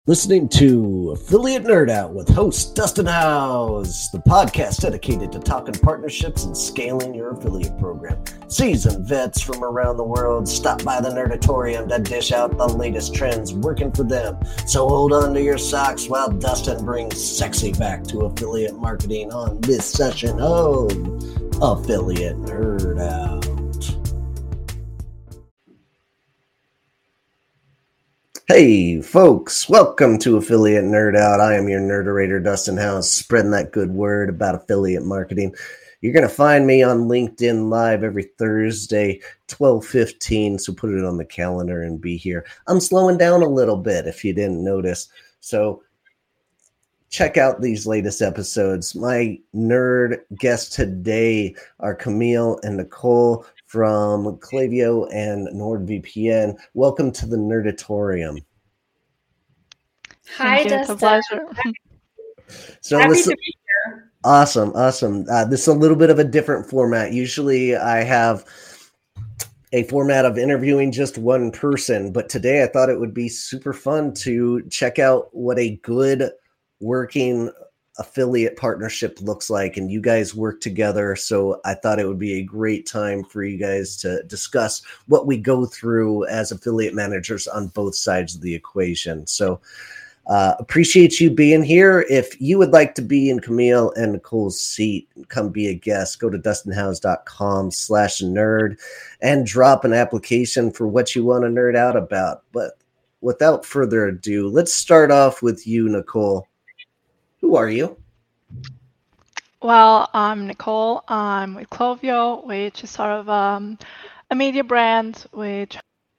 Listening to Affiliate Nerd Out with host Dustin Howes, the podcast dedicated to talking partnerships and scaling your affiliate program. Seasoned vets from around the world stop by the Nerdatorium to dish out the latest trends working for them. So hold on to your socks while Dustin brings sexy back to affiliate marketing on this session of Affiliate Nerd Out. Hey folks, welcome to Affiliate Nerd Out. I am your nerderator, Dustin Howes, spreading that good word about affiliate marketing. You're going to find me on LinkedIn Live every Thursday, 12:15, so put it on the calendar and be here. I'm slowing down a little bit if you didn't notice, so check out these latest episodes. My nerd guests today are Camille and Nicole from Klaviyo and NordVPN. Welcome to the Nerdatorium. Hi, Dustin. It's a pleasure. So Happy to be here. Awesome. This is a little bit of a different format. Usually I have a format of interviewing just one person, but today I thought it would be super fun to check out what a good working affiliate partnership looks like, and you guys work together, so I thought it would be a great time for you guys to discuss what we go through as affiliate managers on both sides of the equation. So appreciate you being here. If you would like to be in Camille and Nicole's seat, come be a guest, go to dustinhowes.com/nerd and drop an application for what you want to nerd out about. But without further ado, let's start off with you, Nicole. Who are you? Well, I'm Nicole. I'm with Klaviyo, which is sort of a media brand which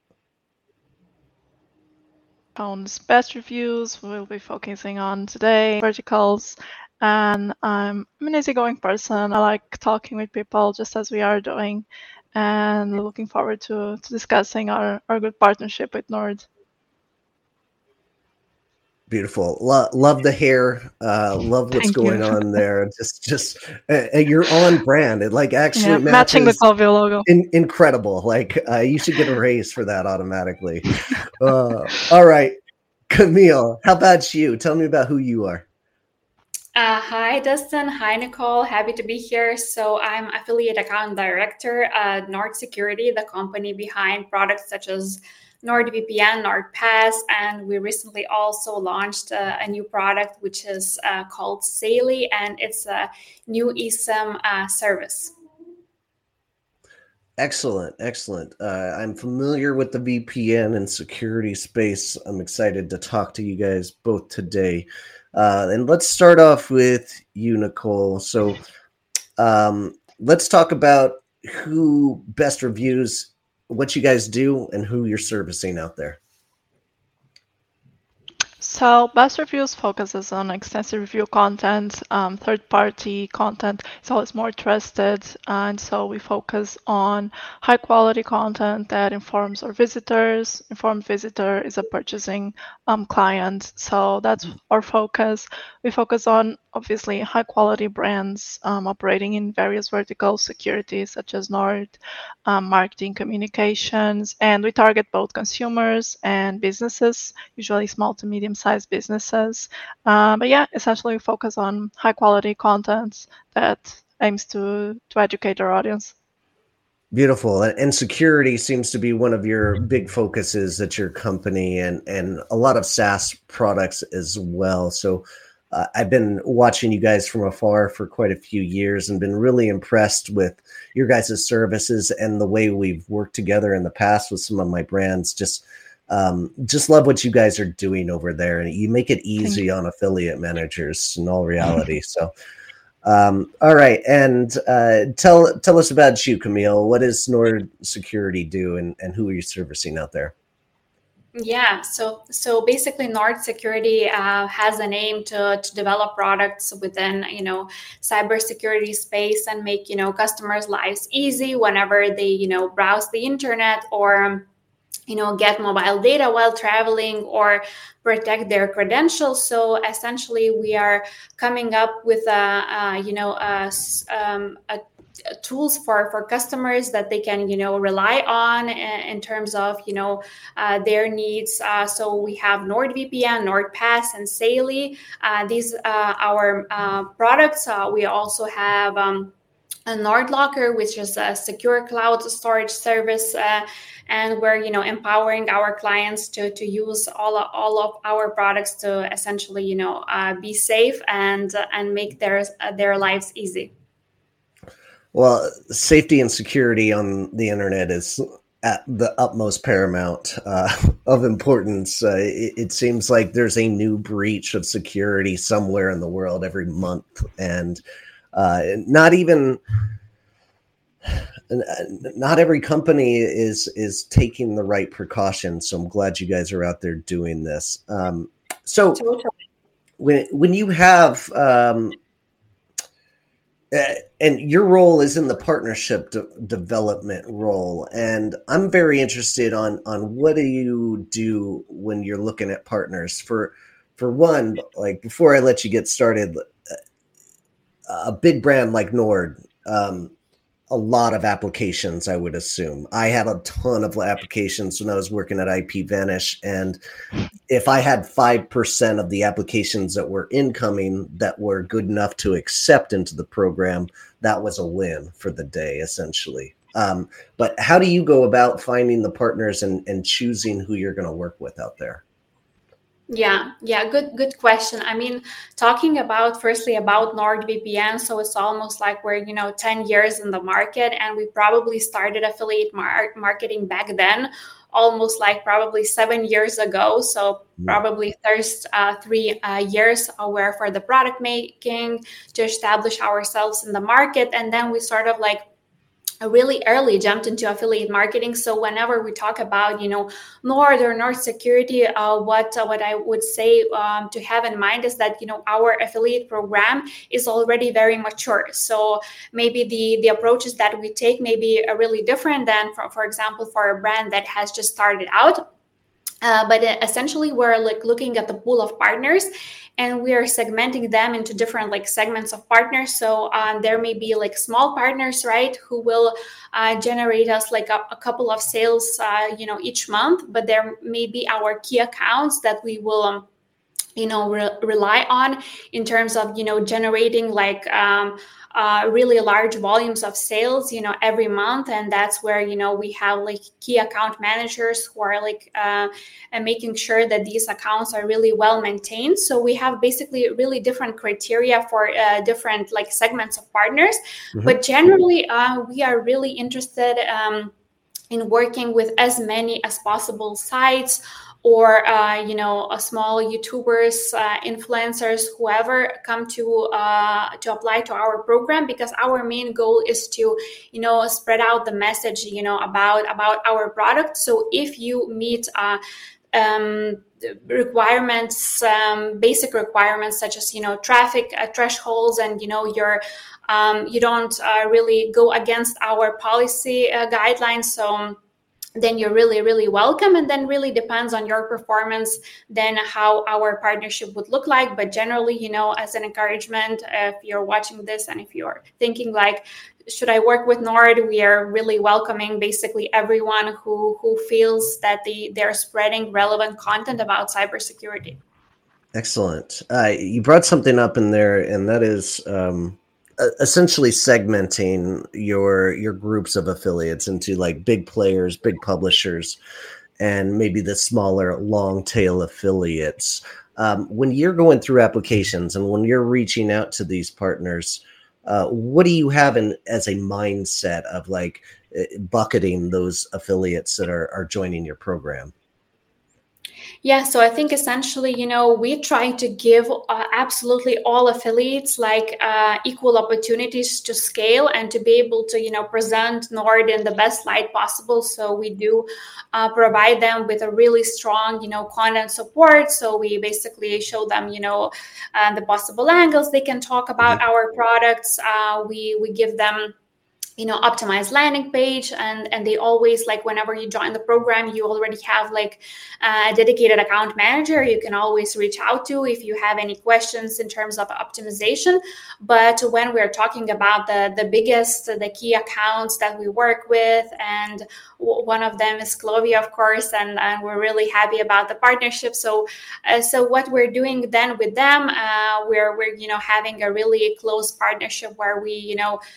owns best reviews. We'll be focusing on today verticals, and I'm an easygoing person. I like talking with people just as we are doing, and looking forward to discussing our good partnership with Nord. Beautiful. Love the hair. Love what's going on there. Just you're on brand. It actually matching the Klaviyo logo. Incredible. You should get a raise for that automatically. All right, Camille, how about you? Tell me about who you are. Hi, Dustin. Hi, Nicole. Happy to be here. So I'm Affiliate Account Director at Nord Security, the company behind products such as NordVPN, NordPass, and we recently also launched a new product which is called Saily, and it's a new eSIM service. Excellent. I'm familiar with the VPN and security space. I'm excited to talk to you guys both today. And let's start off with you, Nicole. So let's talk about who best reviews what you guys do and who you're servicing out there. So Best Reviews focuses on extensive review content, third-party content. It's always more trusted, and so we focus on high-quality content that informs our visitors. Informed visitor is a purchasing client, so that's our focus. We focus on, obviously, high-quality brands operating in various verticals, security such as Nord, marketing, communications, and we target both consumers and businesses, usually small to medium-sized businesses. But yeah, essentially we focus on high-quality content that aims to educate our audience. Beautiful. And security seems to be one of your big focuses at your company, and a lot of SaaS products as well. So I've been watching you guys from afar for quite a few years and been really impressed with your guys' services and the way we've worked together in the past with some of my brands. Just love what you guys are doing over there, and you make it easy on affiliate managers in all reality. So, all right. And tell us about you, Camille. What does Nord Security do, and who are you servicing out there? Yeah, so basically Nord Security has an aim to develop products within, cybersecurity space and make, customers' lives easy whenever they, browse the internet or get mobile data while traveling or protect their credentials. So essentially, we are coming up with tools for customers that they can rely on in terms of their needs. So we have NordVPN, NordPass, and Saily. These our products. We also have a NordLocker, which is a secure cloud storage service, and we're empowering our clients to use all of our products to essentially be safe and make their lives easy. Well, safety and security on the internet is at the utmost paramount of importance. It seems like there's a new breach of security somewhere in the world every month, and not every company is taking the right precautions. So I'm glad you guys are out there doing this. So when you have and your role is in the partnership development role, and I'm very interested on what do you do when you're looking at partners. For one, like before I let you get started, a big brand like Nord, a lot of applications, I would assume. I had a ton of applications when I was working at IPVanish, and if I had 5% of the applications that were incoming that were good enough to accept into the program, that was a win for the day, essentially. But how do you go about finding the partners and choosing who you're going to work with out there? Yeah, good question. I mean, talking firstly about NordVPN, so it's almost like we're 10 years in the market, and we probably started affiliate marketing back then, almost like probably 7 years ago. So probably first 3 years were for the product making to establish ourselves in the market, and then we sort of like really early jumped into affiliate marketing. So whenever we talk about Nord or Nord Security, what I would say to have in mind is that our affiliate program is already very mature. So maybe the approaches that we take may be really different than for example for a brand that has just started out. But essentially, we're like looking at the pool of partners, and we are segmenting them into different like segments of partners. So there may be like small partners, right, who will generate us like a couple of sales, each month. But there may be our key accounts that we will rely on in terms of generating like really large volumes of sales every month, and that's where we have like key account managers who are like and making sure that these accounts are really well maintained. So we have basically really different criteria for different like segments of partners. But generally we are really interested in working with as many as possible sites, or a small YouTubers, influencers, whoever come to apply to our program, because our main goal is to spread out the message about our product. So if you meet requirements, basic requirements such as traffic thresholds, and you don't really go against our policy guidelines, so then you're really, really welcome. And then really depends on your performance, then how our partnership would look like. But generally, as an encouragement, if you're watching this and if you're thinking like, should I work with Nord, we are really welcoming basically everyone who feels that they're spreading relevant content about cybersecurity. Excellent. You brought something up in there, and that is essentially segmenting your groups of affiliates into like big players, big publishers, and maybe the smaller long tail affiliates. When you're going through applications and when you're reaching out to these partners, what do you have as a mindset of like bucketing those affiliates that are joining your program? Yeah, so I think essentially, we try to give absolutely all affiliates like equal opportunities to scale and to be able to, present Nord in the best light possible. So we do provide them with a really strong, content support. So we basically show them, the possible angles they can talk about our products. We give them optimized landing page, and they always, like, whenever you join the program, you already have like a dedicated account manager you can always reach out to if you have any questions in terms of optimization. But when we're talking about the key accounts that we work with, and one of them is Clovia, of course, and we're really happy about the partnership. So what we're doing then with them, we're having a really close partnership where we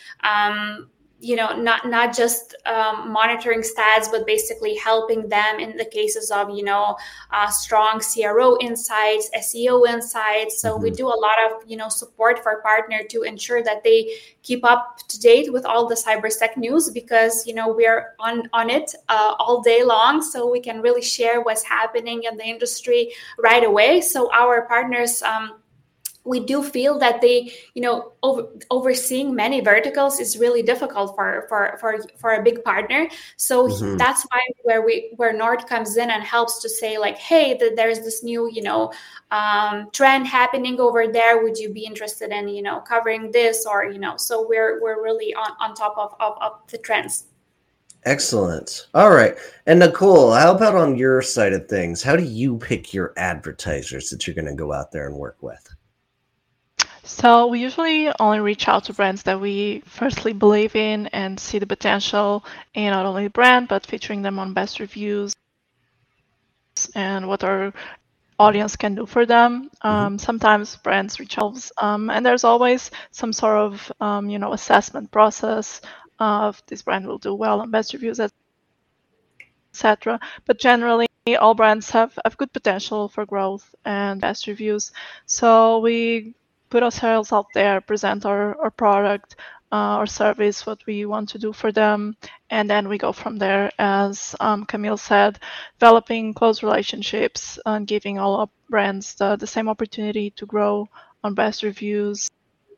not just monitoring stats, but basically helping them in the cases of strong CRO insights, SEO insights. So we do a lot of support for partner to ensure that they keep up to date with all the cybersec news, because we're on it all day long, so we can really share what's happening in the industry right away. So our partners, we do feel that they, overseeing many verticals is really difficult for a big partner. So that's why where Nord comes in and helps to say, like, hey, there's this new, trend happening over there. Would you be interested in, covering this, or, so we're really on top of the trends. Excellent. All right. And Nicole, how about on your side of things? How do you pick your advertisers that you're going to go out there and work with? So we usually only reach out to brands that we firstly believe in and see the potential in not only the brand, but featuring them on best reviews and what our audience can do for them. Sometimes brands reach out, and there's always some sort of assessment process of this brand will do well on best reviews, etc. But generally, all brands have good potential for growth and best reviews. So we put ourselves out there, present our product, our service, what we want to do for them, and then we go from there. As Camille said, developing close relationships and giving all our brands the same opportunity to grow on best reviews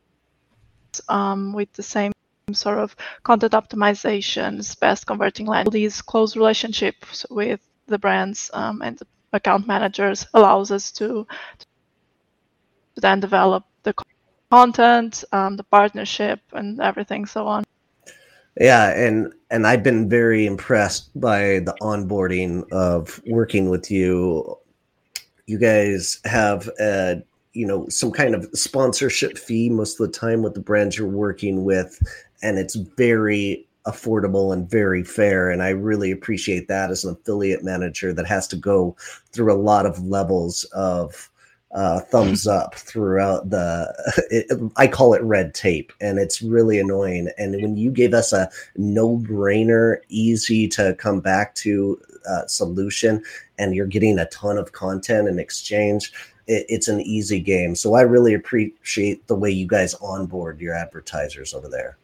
with the same sort of content optimizations, best converting landing. These close relationships with the brands and the account managers allows us to then develop the content, the partnership, and everything so on. Yeah, and I've been very impressed by the onboarding of working with you. You guys have some kind of sponsorship fee most of the time with the brands you're working with, and it's very affordable and very fair. And I really appreciate that as an affiliate manager that has to go through a lot of levels of thumbs up throughout I call it red tape, and it's really annoying. And when you gave us a no-brainer, easy to come back to solution, and you're getting a ton of content in exchange, it's an easy game. So I really appreciate the way you guys onboard your advertisers over there.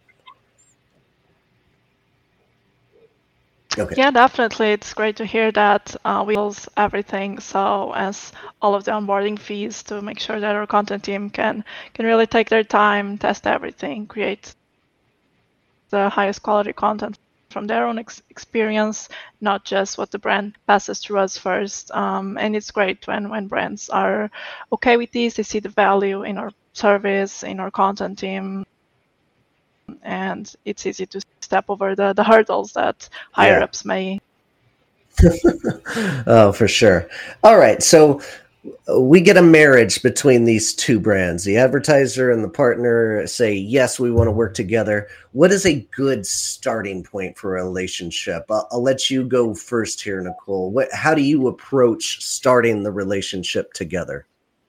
Okay. Yeah, definitely. It's great to hear that we use everything. So as all of the onboarding fees to make sure that our content team can really take their time, test everything, create the highest quality content from their own experience, not just what the brand passes through us first. And it's great when brands are okay with this. They see the value in our service, in our content team, and it's easy to step over the hurdles that higher ups may. Oh, for sure. All right. So we get a marriage between these two brands. The advertiser and the partner say, yes, we want to work together. What is a good starting point for a relationship? I'll let you go first here, Nicole. How do you approach starting the relationship together?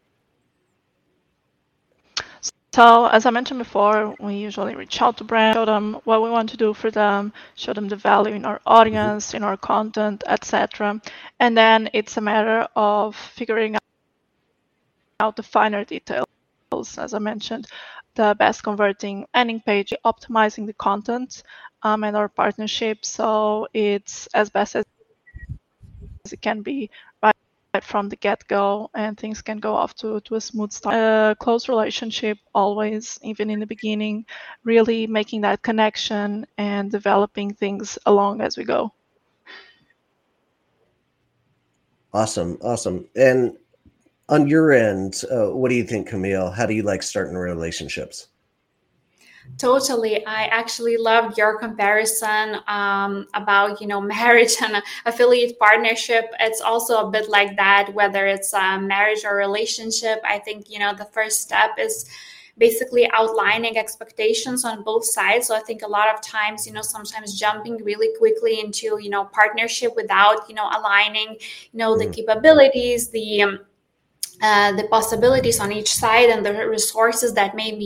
So as I mentioned before, we usually reach out to brands, show them what we want to do for them, show them the value in our audience, in our content, etc. And then it's a matter of figuring out the finer details. As I mentioned, the best converting landing page, optimizing the content and our partnership, so it's as best as it can be right from the get-go, and things can go off to a smooth start. Close relationship always, even in the beginning, really making that connection and developing things along as we go. Awesome. And on your end, what do you think, Camille? How do you like starting relationships? Totally. I actually loved your comparison about, marriage and affiliate partnership. It's also a bit like that, whether it's a marriage or relationship. I think, the first step is basically outlining expectations on both sides. So I think a lot of times, sometimes jumping really quickly into, partnership without, aligning, the capabilities, the possibilities on each side and the resources that may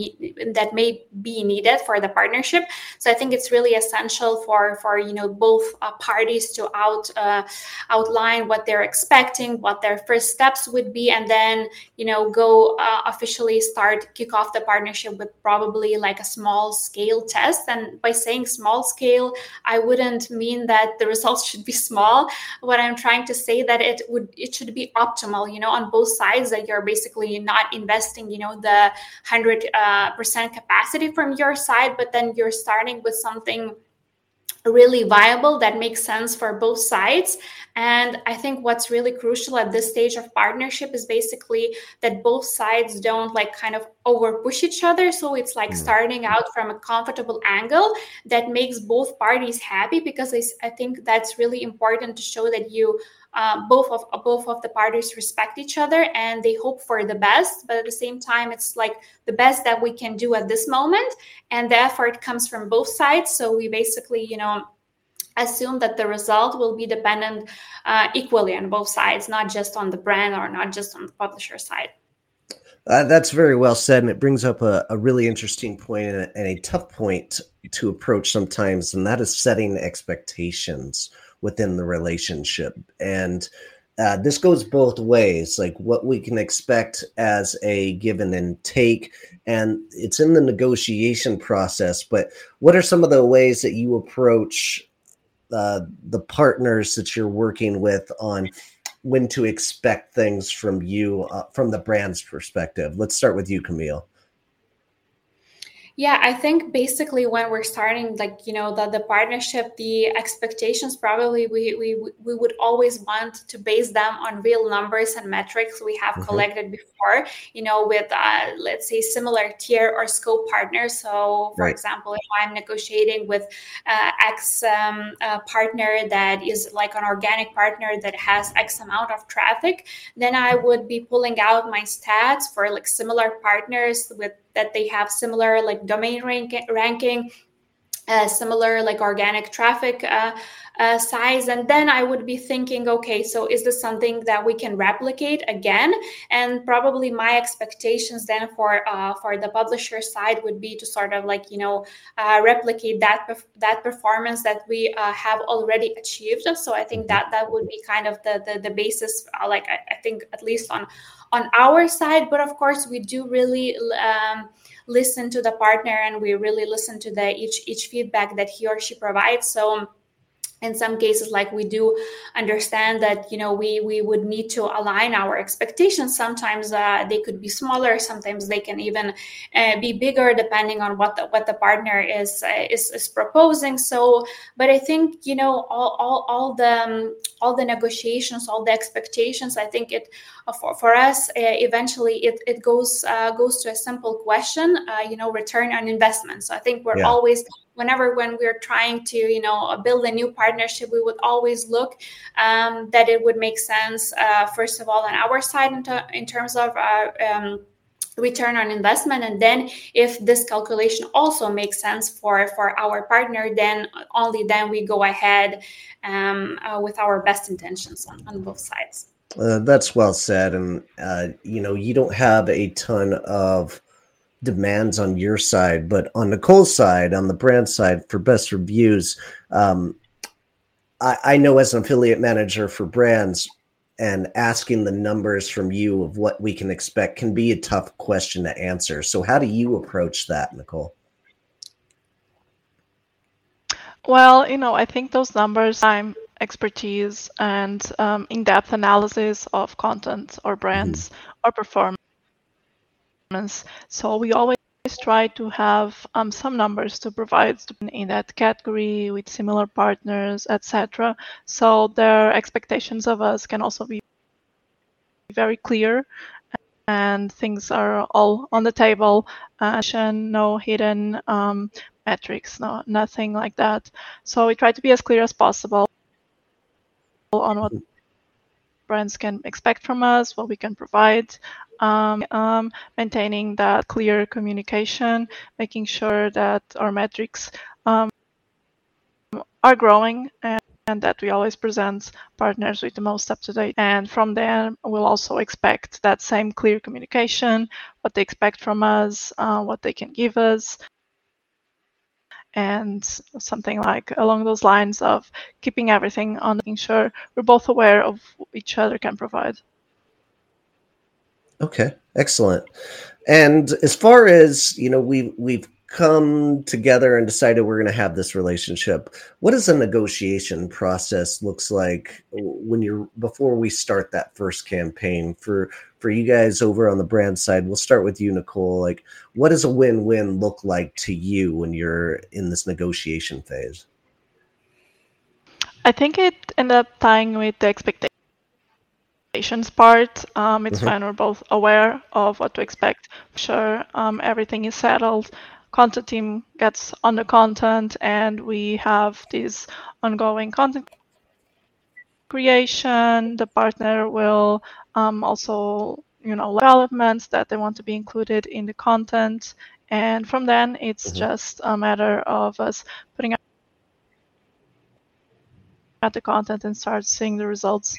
be needed for the partnership. So I think it's really essential for both parties to outline what they're expecting, what their first steps would be, and then go officially kick off the partnership with probably like a small scale test. And by saying small scale, I wouldn't mean that the results should be small. What I'm trying to say that it should be optimal, on both sides, that you're basically not investing, the 100% capacity from your side, but then you're starting with something really viable that makes sense for both sides. And I think what's really crucial at this stage of partnership is basically that both sides don't like kind of over push each other. So it's like starting out from a comfortable angle that makes both parties happy, because I think that's really important to show that both of the parties respect each other and they hope for the best, but at the same time it's like the best that we can do at this moment, and the effort comes from both sides. So we basically assume that the result will be dependent equally on both sides, not just on the brand or not just on the publisher side. That's very well said, and it brings up a really interesting point and a tough point to approach sometimes, and that is setting expectations within the relationship. And this goes both ways, like what we can expect as a give and take, and it's in the negotiation process. But what are some of the ways that you approach the partners that you're working with on when to expect things from you, from the brand's perspective? Let's start with you, Camille. Yeah, I think basically when we're starting, like, the partnership, the expectations, probably we would always want to base them on real numbers and metrics we have collected before, with, let's say, similar tier or scope partners. So, for example, if I'm negotiating with X partner that is like an organic partner that has X amount of traffic, then I would be pulling out my stats for like similar partners with that they have similar like domain ranking, similar like organic traffic size. And then I would be thinking, okay, so is this something that we can replicate again? And probably my expectations then for the publisher side would be to sort of like, replicate that performance that we have already achieved. So I think that would be kind of the basis, like I think at least on our side. But of course, we do really listen to the partner, and we really listen to the each feedback that he or she provides. So in some cases, like, we do understand that, we would need to align our expectations. Sometimes they could be smaller, sometimes they can even be bigger, depending on what the partner is proposing. So, but I think, all the negotiations, all the expectations, I think it for us eventually it goes to a simple question, return on investment. So I think we're always, when we're trying to build a new partnership, we would always look that it would make sense, first of all, on our side in terms of return on investment, and then if this calculation also makes sense for our partner, then only then we go ahead with our best intentions on both sides. That's well said. And you don't have a ton of demands on your side, but on Nicole's side, on the brand side, for best reviews, I know as an affiliate manager for brands, and asking the numbers from you of what we can expect can be a tough question to answer. So how do you approach that, Nicole? Well, I think those numbers, expertise and in-depth analysis of content or brands or performance. So we always try to have some numbers to provide in that category with similar partners, etc. So their expectations of us can also be very clear, and things are all on the table. No hidden metrics, nothing like that. So we try to be as clear as possible on what brands can expect from us, what we can provide, maintaining that clear communication, making sure that our metrics are growing, and that we always present partners with the most up-to-date. And from there, we'll also expect that same clear communication, what they expect from us, what they can give us, and something like along those lines of keeping everything on, making sure we're both aware of what each other can provide. Okay, excellent. And as far as, we've come together and decided we're going to have this relationship, what does a negotiation process looks like before we start that first campaign for you guys over on the brand side? We'll start with you, Nicole. Like, what does a win-win look like to you when you're in this negotiation phase? I think it ended up tying with the expectations part. It's when we're both aware of what to expect. Sure, everything is settled. Content team gets on the content, and we have this ongoing content creation. The partner will also, developments that they want to be included in the content. And from then, it's just a matter of us putting out the content and start seeing the results.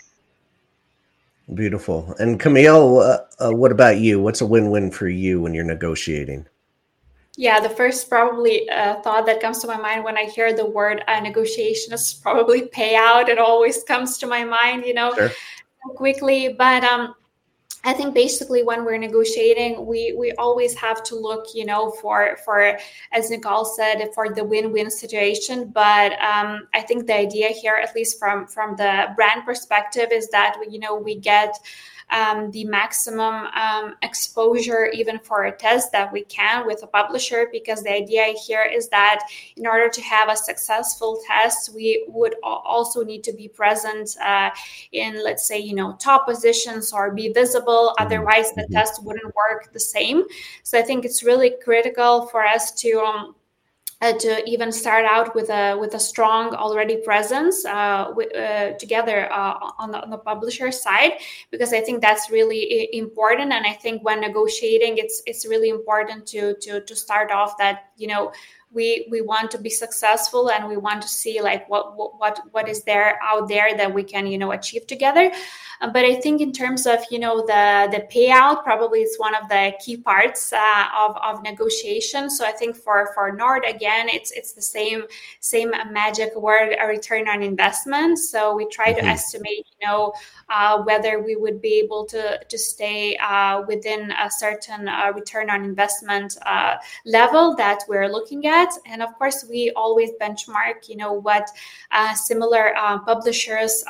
Beautiful. And Camille, what about you? What's a win-win for you when you're negotiating? Yeah, the first probably thought that comes to my mind when I hear the word negotiation is probably payout. It always comes to my mind, Sure. quickly. But I think basically when we're negotiating, we always have to look, for, as Nicole said, for the win-win situation. But I think the idea here, at least from the brand perspective, is that we get the maximum exposure even for a test that we can with a publisher, because the idea here is that in order to have a successful test, we would also need to be present in, let's say, top positions or be visible. Otherwise, the test wouldn't work the same. So I think it's really critical for us to even start out with a strong already presence together on the publisher side, because I think that's really important. And I think when negotiating, it's really important to start off that we want to be successful, and we want to see like what is there out there that we can achieve together. But I think in terms of the payout, probably is one of the key parts of negotiation. So I think for Nord, again, it's the same magic word, a return on investment. So we try to estimate whether we would be able to stay within a certain return on investment level that we're looking at. And of course, we always benchmark what similar publishers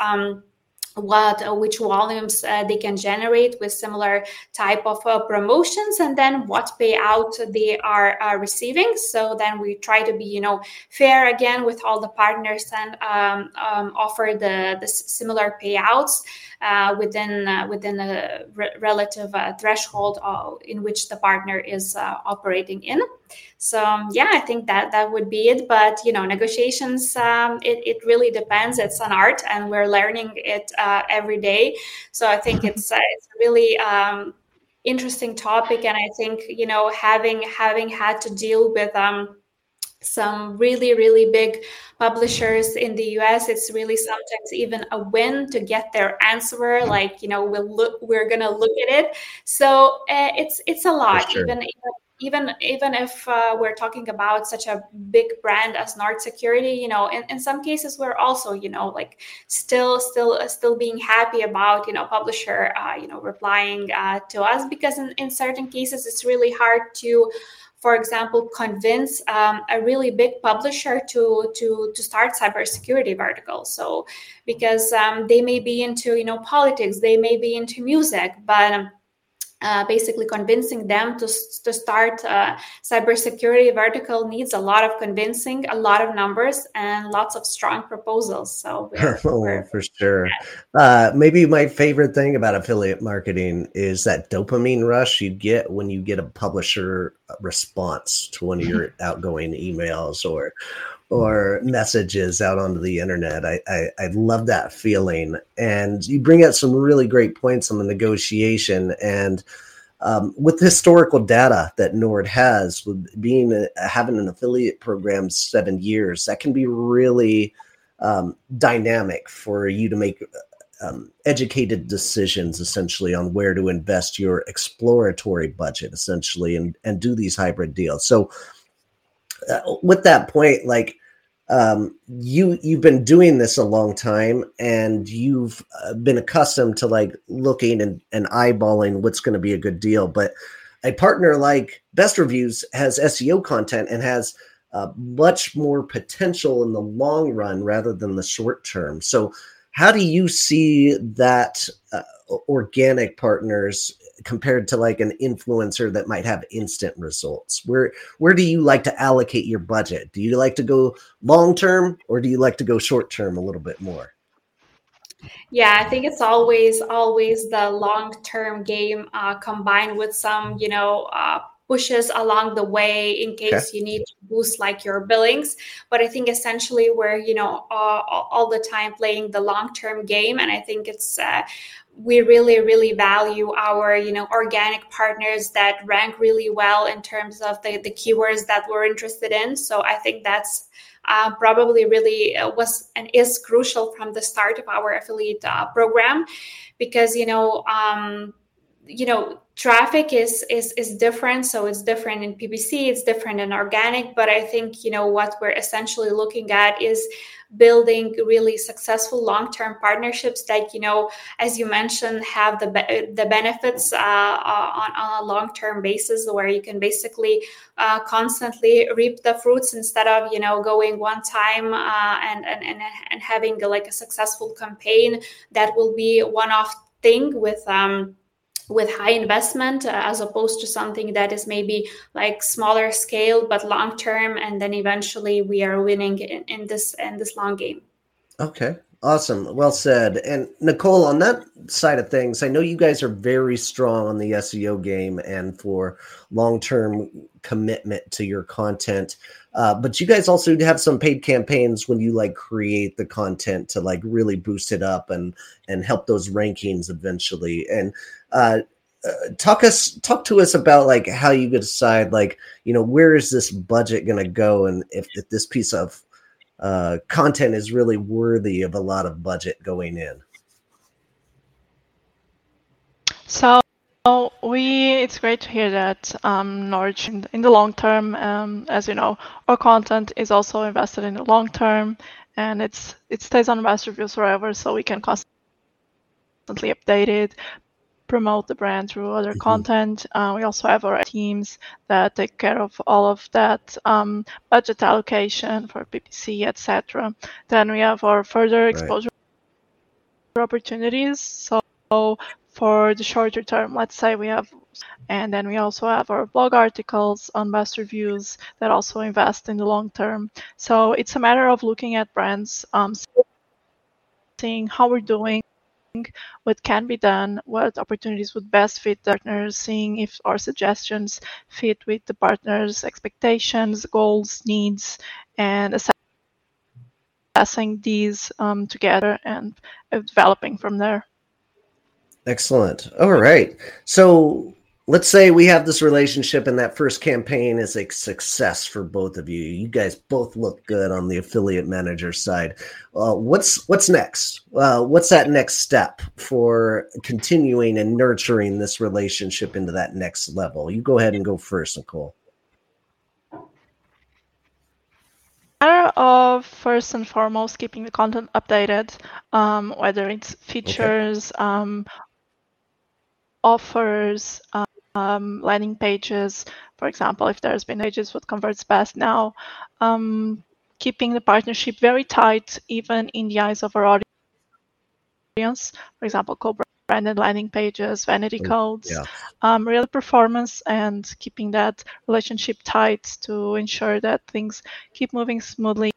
which volumes they can generate with similar type of promotions, and then what payout they are receiving. So then we try to be fair again with all the partners and offer the similar payouts within a relative threshold in which the partner is operating in. So I think that would be it. But negotiations, it really depends. It's an art, and we're learning it every day. So I think it's a really interesting topic, and I think having had to deal with some really, really big publishers in the US, it's really sometimes even a win to get their answer. Like, we're going to look at it. So it's a lot, sure. even if we're talking about such a big brand as Nord Security, in some cases we're also, still being happy about, publisher, replying to us, because in certain cases it's really hard to, for example, convince a really big publisher to start cybersecurity vertical. So because they may be into, politics, they may be into music, but basically convincing them to start cybersecurity vertical needs a lot of convincing, a lot of numbers, and lots of strong proposals. So we're for sure. Maybe my favorite thing about affiliate marketing is that dopamine rush you get when you get a publisher response to one of your outgoing emails or messages out onto the internet. I love that feeling. And you bring out some really great points on the negotiation. And with the historical data that Nord has, with having an affiliate program 7 years, that can be really dynamic for you to make educated decisions essentially on where to invest your exploratory budget essentially and do these hybrid deals. So with that point, like, you've been doing this a long time and you've been accustomed to like looking and eyeballing what's going to be a good deal. But a partner like Best Reviews has SEO content and has much more potential in the long run rather than the short term. So how do you see that organic partners compared to like an influencer that might have instant results? Where do you like to allocate your budget? Do you like to go long term or do you like to go short term a little bit more? Yeah, I think it's always the long-term game combined with some, pushes along the way in case you need to boost like your billings. But I think essentially we're, all the time playing the long-term game. And I think it's, we really value our, organic partners that rank really well in terms of the keywords that we're interested in. So I think that's probably really was and is crucial from the start of our affiliate program, because traffic is different. So it's different in PPC, it's different in organic. But I think what we're essentially looking at is building really successful long-term partnerships that as you mentioned, have the benefits on a long-term basis, where you can basically constantly reap the fruits instead of going one time and having like a successful campaign that will be one-off thing with high investment, as opposed to something that is maybe like smaller scale but long term, and then eventually we are winning in this long game. Okay, awesome, well said. And Nicole, on that side of things, I know you guys are very strong on the SEO game and for long-term commitment to your content, but you guys also have some paid campaigns when you like create the content to like really boost it up and help those rankings eventually. And talk to us about like how you decide like where is this budget going to go, and if this piece of content is really worthy of a lot of budget going in. So it's great to hear that Nord in the long term, as you know, our content is also invested in the long term, and it stays on Best Reviews forever, so we can constantly update it, promote the brand through other content. We also have our teams that take care of all of that budget allocation for PPC, etc. Then we have our further exposure opportunities. So for the shorter term, let's say we have, and then we also have our blog articles on Best Reviews that also invest in the long term. So it's a matter of looking at brands, seeing how we're doing, what can be done, what opportunities would best fit the partners, seeing if our suggestions fit with the partners' expectations, goals, needs, and assessing these together and developing from there. Excellent. All right. So let's say we have this relationship and that first campaign is a success for both of you. You guys both look good on the affiliate manager side. What's next? What's that next step for continuing and nurturing this relationship into that next level? You go ahead and go first, Nicole. Matter of first and foremost keeping the content updated, whether it's features, offers, landing pages, for example, if there's been pages, what converts best now, keeping the partnership very tight, even in the eyes of our audience. For example, branded landing pages, vanity codes, Yeah. real performance, and keeping that relationship tight to ensure that things keep moving smoothly.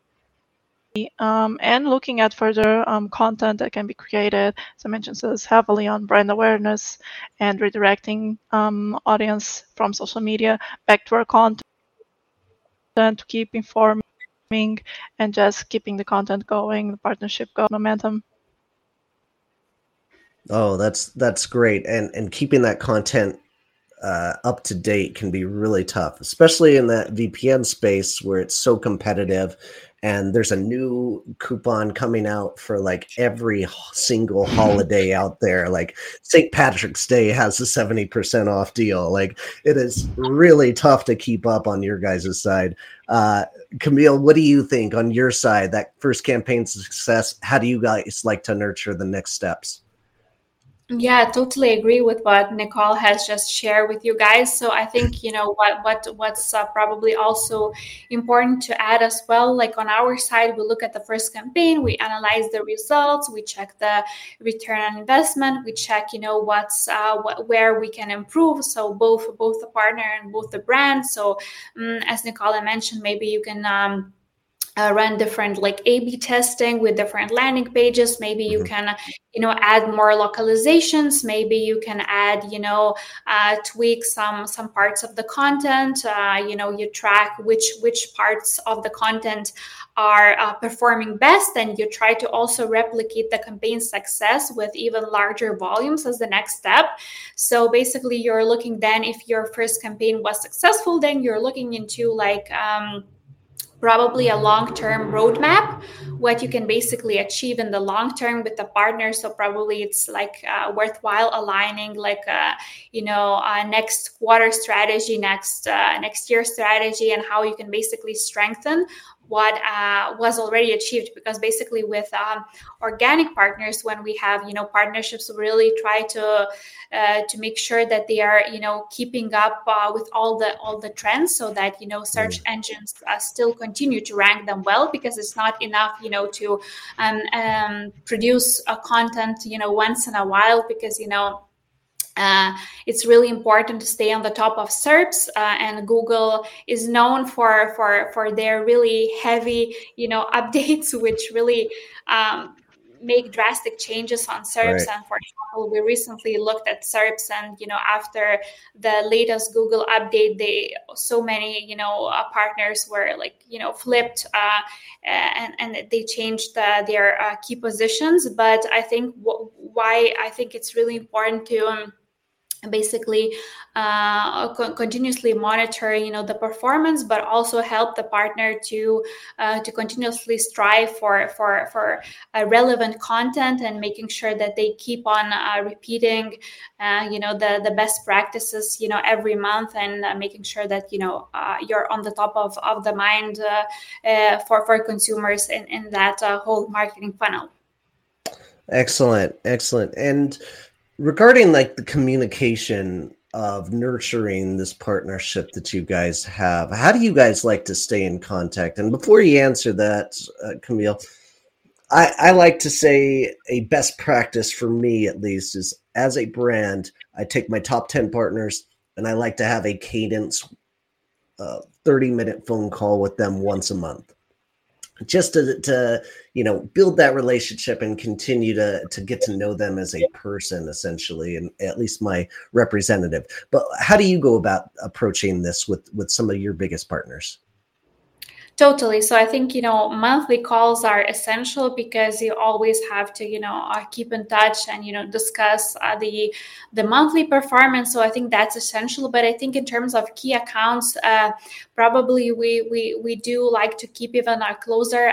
And looking at further content that can be created, as I mentioned, so it's heavily on brand awareness and redirecting audience from social media back to our content to keep informing and just keeping the content going, the partnership going, momentum. Oh, that's great, and keeping that content up to date can be really tough, especially in that VPN space where it's so competitive. And there's a new coupon coming out for like every single holiday out there. Like St. Patrick's Day has a 70% off deal. Like it is really tough to keep up on your guys' side. Camille, what do you think on your side? That first campaign success, how do you guys like to nurture the next steps? Yeah, I totally agree with what Nicole has just shared with you guys. So I think what's probably also important to add as well. Like on our side, we look at the first campaign, we analyze the results, we check the return on investment, we check what's where we can improve. So both the partner and both the brand. So as Nicole mentioned, maybe you can. Run different like A/B testing with different landing pages. Maybe you can, add more localizations. Maybe you can add, tweak some parts of the content. You track which parts of the content are performing best, and you try to also replicate the campaign success with even larger volumes as the next step. So basically, you're looking then if your first campaign was successful, then you're looking into like probably a long-term roadmap, what you can basically achieve in the long term with the partner. So probably it's like worthwhile aligning like next quarter strategy, next year strategy, and how you can basically strengthen what was already achieved. Because basically with organic partners, when we have partnerships, we really try to make sure that they are keeping up with all the trends, so that search engines still continue to rank them well. Because it's not enough to produce content once in a while, because it's really important to stay on the top of SERPs, and Google is known for their really heavy updates, which really make drastic changes on SERPs. Right. And for example, we recently looked at SERPs, and after the latest Google update, so many partners were like flipped, and they changed their key positions. But I think why I think it's really important to basically continuously monitor the performance, but also help the partner to continuously strive for relevant content, and making sure that they keep on repeating the best practices every month, and making sure that you're on the top of the mind for consumers in that whole marketing funnel. Excellent. And regarding like the communication of nurturing this partnership that you guys have, how do you guys like to stay in contact? And before you answer that, Camille, I like to say a best practice for me, at least, is as a brand, I take my top 10 partners and I like to have a cadence 30-minute phone call with them once a month, just to build that relationship and continue to get to know them as a person, essentially, and at least my representative. But how do you go about approaching this with some of your biggest partners? Totally. So I think, monthly calls are essential, because you always have to, keep in touch and, discuss the monthly performance. So I think that's essential. But I think in terms of key accounts, probably we do like to keep even a closer,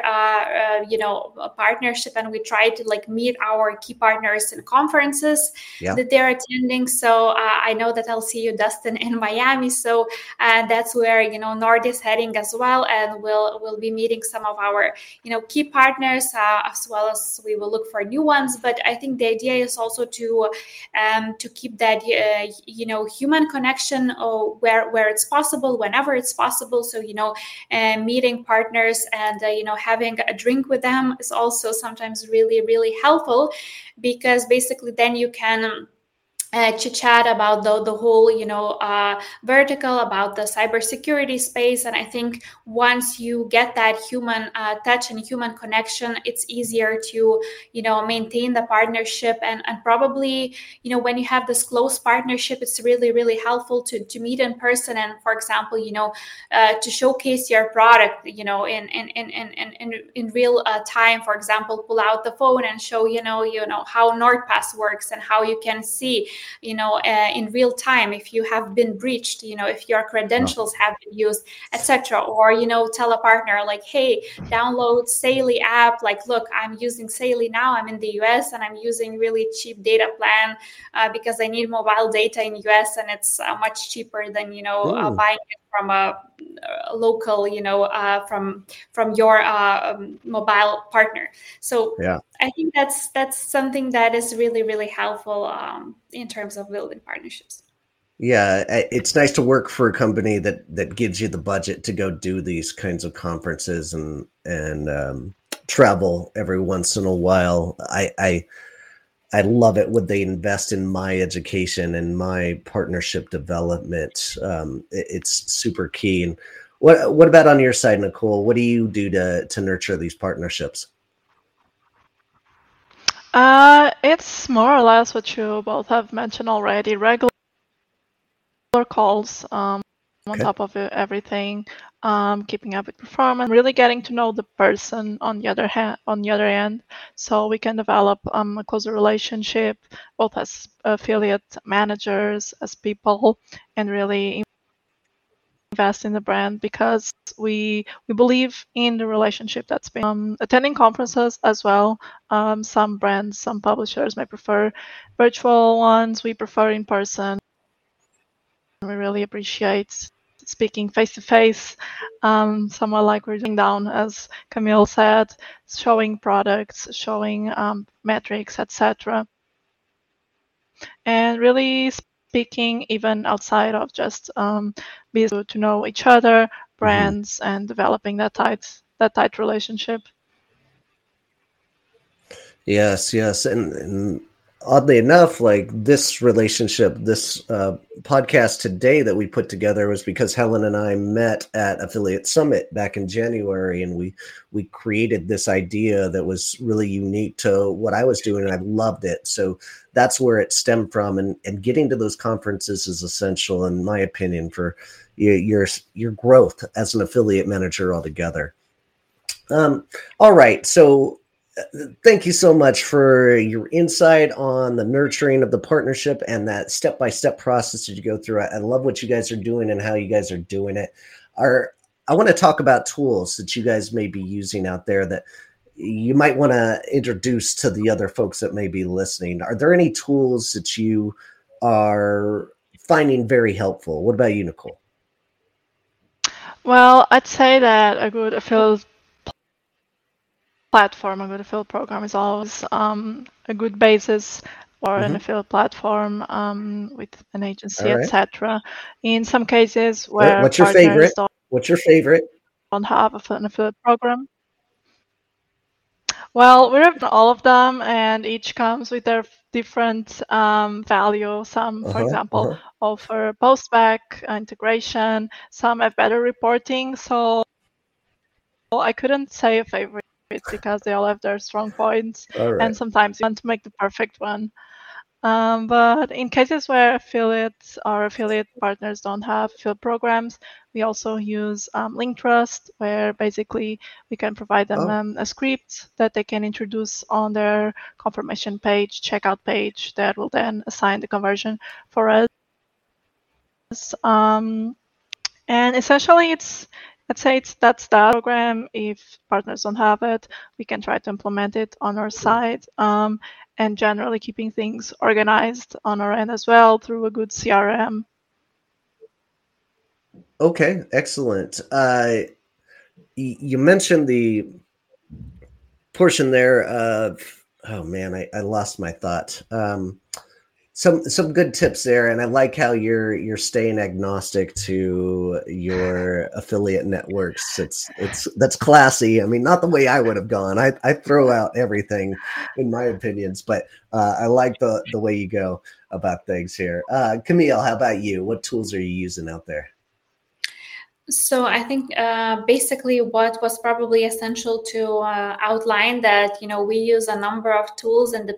a partnership, and we try to like meet our key partners in conferences that they're attending. So I know that I'll see you, Dustin, in Miami. So that's where, Nord is heading as well. And we'll we'll be meeting some of our key partners, as well as we will look for new ones. But I think the idea is also to keep that human connection where it's possible, whenever it's possible. So meeting partners and having a drink with them is also sometimes really, really helpful, because basically then you can chit chat about the whole vertical, about the cybersecurity space. And I think once you get that human touch and human connection, it's easier to maintain the partnership. And probably when you have this close partnership, it's really, really helpful to meet in person, and for example to showcase your product in real time. For example, pull out the phone and show how NordPass works, and how you can see in real time if you have been breached, if your credentials have been used, etc. Or tell a partner like, hey, download Saily app. Like, look, I'm using Saily now, I'm in the US, and I'm using really cheap data plan because I need mobile data in US, and it's much cheaper than buying it from a local from your mobile partner. So yeah, I think that's something that is really, really helpful in terms of building partnerships. Yeah, it's nice to work for a company that gives you the budget to go do these kinds of conferences and travel every once in a while. I love it when they invest in my education and my partnership development. It's super key. And what about on your side, Nicole? What do you do to nurture these partnerships? It's more or less what you both have mentioned already. Regular calls on top of everything, keeping up with performance, really getting to know the person on the other end, so we can develop a closer relationship, both as affiliate managers, as people, and really invest in the brand, because we believe in the relationship that's been attending conferences as well. Some brands, some publishers may prefer virtual ones. We prefer in person. We really appreciate speaking face to face, somewhat like we're doing down, as Camille said, showing products, showing metrics, etc. And really speaking even outside of just business, to know each other, brands, and developing that tight relationship. Yes, and oddly enough, like this relationship, this podcast today that we put together was because Helen and I met at Affiliate Summit back in January, and we created this idea that was really unique to what I was doing, and I loved it. So that's where it stemmed from, and getting to those conferences is essential, in my opinion, for your growth as an affiliate manager altogether. All right, so thank you so much for your insight on the nurturing of the partnership and that step-by-step process that you go through. I love what you guys are doing and how you guys are doing it. I want to talk about tools that you guys may be using out there that you might want to introduce to the other folks that may be listening. Are there any tools that you are finding very helpful? What about you, Nicole? Well, I'd say that a good affiliate platform, a good affiliate program is always a good basis for an affiliate platform with an agency, etc. In some cases where what's your favorite? Don't have an affiliate program. Well, we have all of them, and each comes with their different value. Some, for example, offer post-back integration. Some have better reporting. So I couldn't say a favorite, because they all have their strong points, and sometimes you want to make the perfect one. But in cases where affiliates or affiliate partners don't have affiliate programs, we also use Linktrust, where basically we can provide them a script that they can introduce on their confirmation page, checkout page, that will then assign the conversion for us. And essentially, I'd say that's that program. If partners don't have it, we can try to implement it on our side, and generally keeping things organized on our end as well through a good CRM. Okay, excellent. You mentioned the portion there of, oh man, I lost my thought. Some good tips there, and I like how you're staying agnostic to your affiliate networks. That's classy. I mean, not the way I would have gone. I throw out everything in my opinions, but I like the way you go about things here. Camille, how about you? What tools are you using out there? So I think basically what was probably essential to outline that, we use a number of tools, and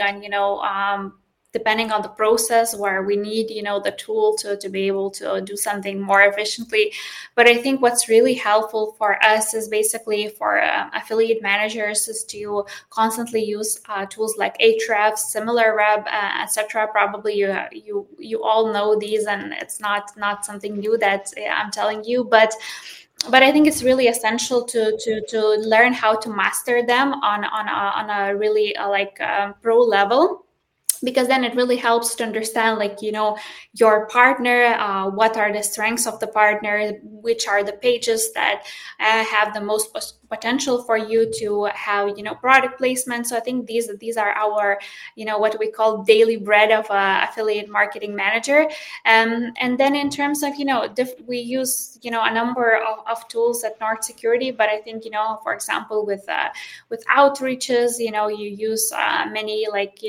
depending on the process where we need, the tool to be able to do something more efficiently. But I think what's really helpful for us is basically for affiliate managers is to constantly use tools like Ahrefs, SimilarWeb, etc. Probably you all know these, and it's not something new that I'm telling you, but I think it's really essential to learn how to master them on a really pro level, because then it really helps to understand your partner, what are the strengths of the partner, which are the pages that have the most potential for you to have product placement. So I think these are our what we call daily bread of affiliate marketing manager. And then in terms of we use a number of tools at Nord Security, but I think for example with outreaches, you use many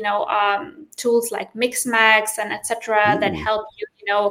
tools like Mixmax and etc. that help you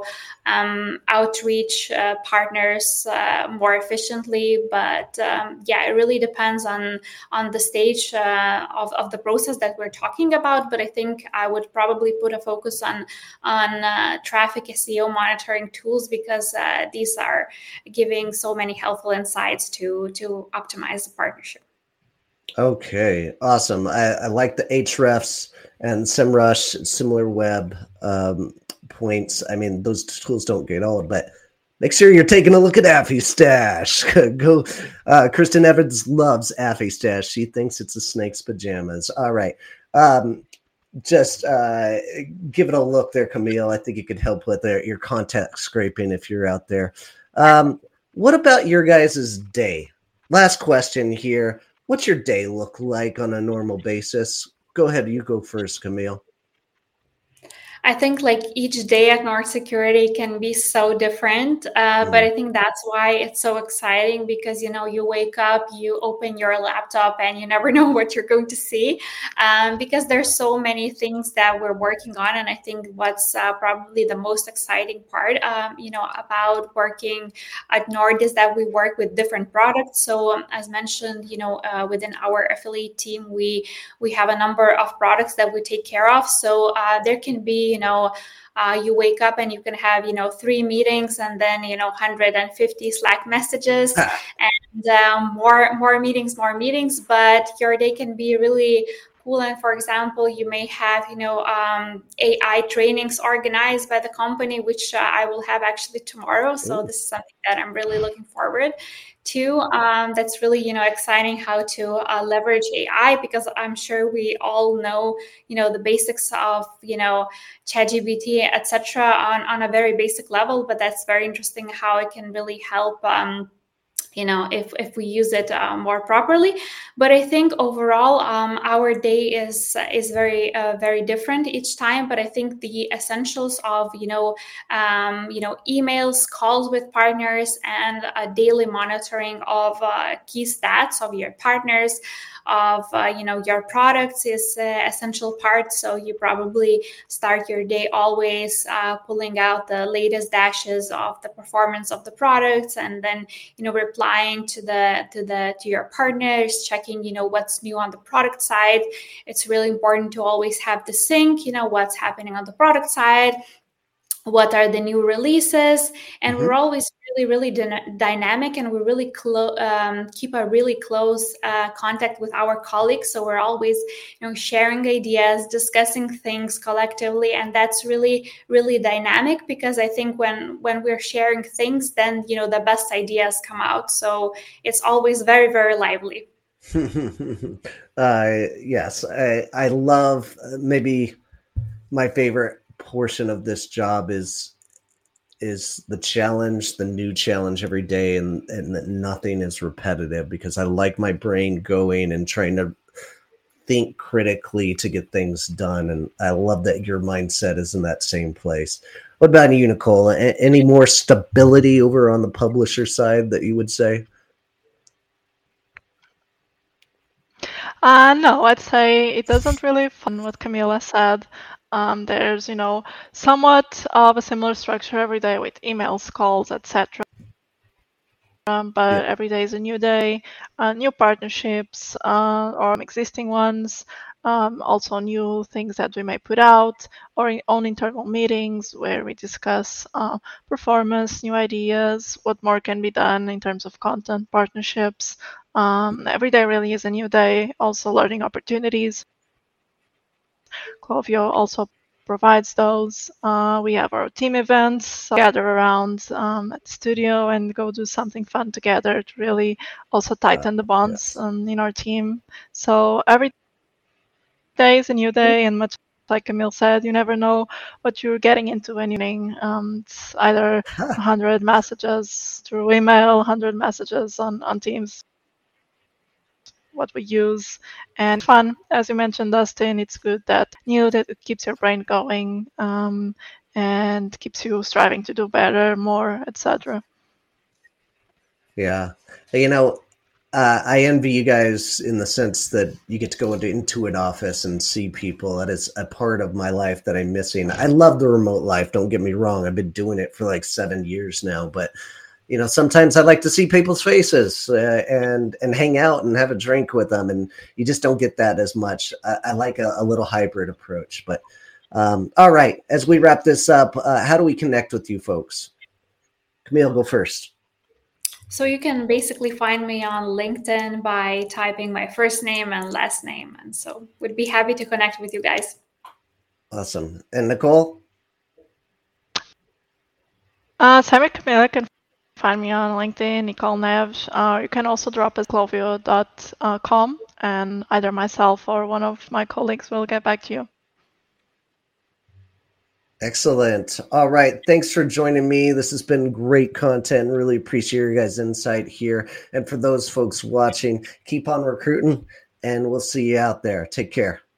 outreach partners more efficiently. But it really depends on the stage of the process that we're talking about. But I think I would probably put a focus on traffic SEO monitoring tools, because these are giving so many helpful insights to optimize the partnership. Okay, awesome. I like the Ahrefs and SEMrush, SimilarWeb points. I mean, those tools don't get old, but make sure you're taking a look at AffyStash. Go. Kristen Evans loves AffyStash. She thinks it's a snake's pajamas. All right. Just give it a look there, Camille. I think it could help with your contact scraping if you're out there. What about your guys' day? Last question here. What's your day look like on a normal basis? Go ahead. You go first, Camille. I think each day at Nord Security can be so different, but I think that's why it's so exciting, because you wake up, you open your laptop, and you never know what you're going to see, because there's so many things that we're working on. And I think what's probably the most exciting part, about working at Nord is that we work with different products. So as mentioned, within our affiliate team, we have a number of products that we take care of. So there can be you wake up and you can have 3 meetings, and then 150 Slack messages, and more meetings, but your day can be really cool. And for example, you may have AI trainings organized by the company, which I will have actually tomorrow. So this is something that I'm really looking forward to. That's really exciting how to leverage AI, because I'm sure we all know the basics of ChatGPT, etc. on a very basic level, but that's very interesting how it can really help if we use it more properly. But I think overall our day is very very different each time. But I think the essentials of emails, calls with partners, and a daily monitoring of key stats of your partners, of your products is essential part. So you probably start your day always pulling out the latest dashes of the performance of the products, and then replying to your partners, checking what's new on the product side. It's really important to always have the sync, what's happening on the product side, what are the new releases, and we're always really dynamic, and we really keep a really close contact with our colleagues. So we're always sharing ideas, discussing things collectively, and that's really dynamic, because I think when we're sharing things, then the best ideas come out. So it's always very very lively. Yes, I love maybe my favorite portion of this job is is the challenge, the new challenge every day, and that nothing is repetitive, because I like my brain going and trying to think critically to get things done. And I love that your mindset is in that same place. What about you, Nicole? Any more stability over on the publisher side that you would say? No, I'd say it doesn't really fun what Camila said. There's, somewhat of a similar structure every day with emails, calls, etc. But every day is a new day, new partnerships or existing ones, also new things that we may put out, or on internal meetings where we discuss performance, new ideas, what more can be done in terms of content partnerships. Every day really is a new day, also learning opportunities. Klaviyo also provides those. We have our team events, so gather around at the studio and go do something fun together to really also tighten the bonds in our team. So every day is a new day, and much like Camille said, you never know what you're getting into when you're it's either 100 messages through email, 100 messages on Teams, what we use, and fun. As you mentioned, Dustin, it's good that it keeps your brain going and keeps you striving to do better, more, etc. Yeah. I envy you guys in the sense that you get to go into Intuit office and see people. That is a part of my life that I'm missing. I love the remote life. Don't get me wrong. I've been doing it for like 7 years now, but sometimes I like to see people's faces and hang out and have a drink with them. And you just don't get that as much. I like a little hybrid approach, but all right. As we wrap this up, how do we connect with you folks? Camille, go first. So you can basically find me on LinkedIn by typing my first name and last name. And so would be happy to connect with you guys. Awesome. And Nicole? Same with Camilla. Can find me on LinkedIn, Nicole Neves. You can also drop us klaviyo.com, and either myself or one of my colleagues will get back to you. Excellent. All right. Thanks for joining me. This has been great content. Really appreciate your guys' insight here. And for those folks watching, keep on recruiting, and we'll see you out there. Take care.